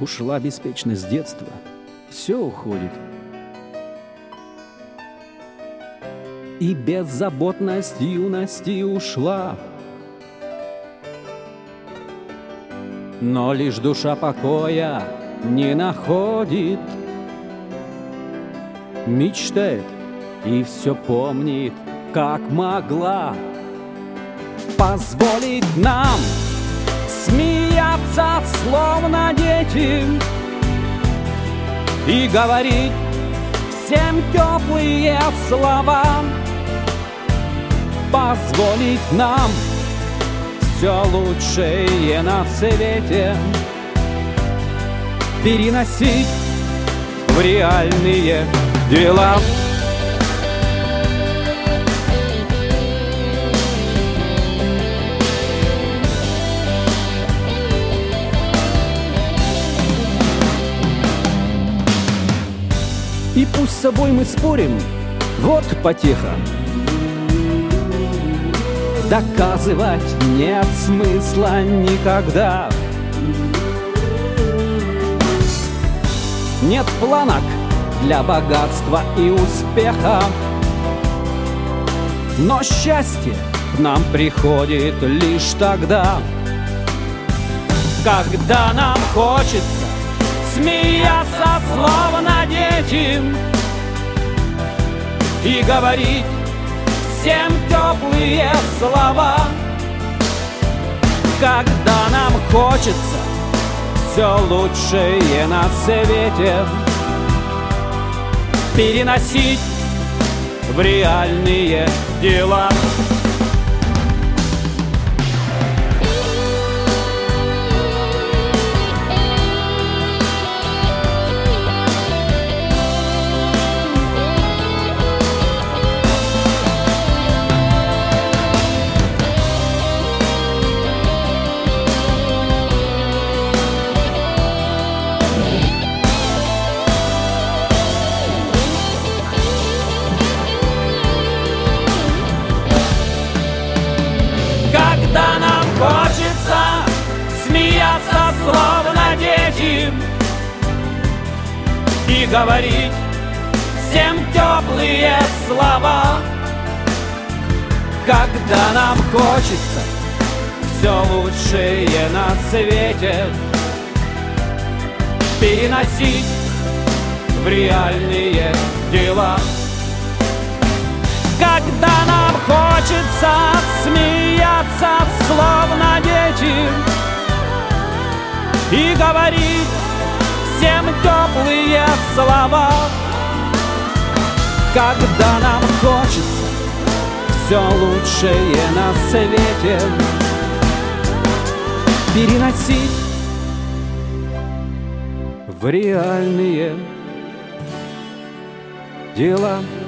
Ушла беспечность детства, все уходит. И беззаботность юности ушла. Но лишь душа покоя не находит. Мечтает и все помнит, как могла позволить нам смеяться, словно дети, и говорить всем теплые слова. Позволить нам все лучшее на свете переносить в реальные дела. И пусть с собой мы спорим, вот потеха. Доказывать нет смысла никогда. Нет планок для богатства и успеха, но счастье к нам приходит лишь тогда, когда нам хочется смеяться, словно дети, и говорить всем теплые слова. Когда нам хочется все лучшее на свете переносить в реальные дела. Когда нам хочется смеяться, словно дети, и говорить всем теплые слова. Когда нам хочется все лучшее на свете переносить в реальные дела. Когда нам хочется смеяться, словно дети, и говорить всем теплые слова. Когда нам хочется все лучшее на свете переносить в реальные дела.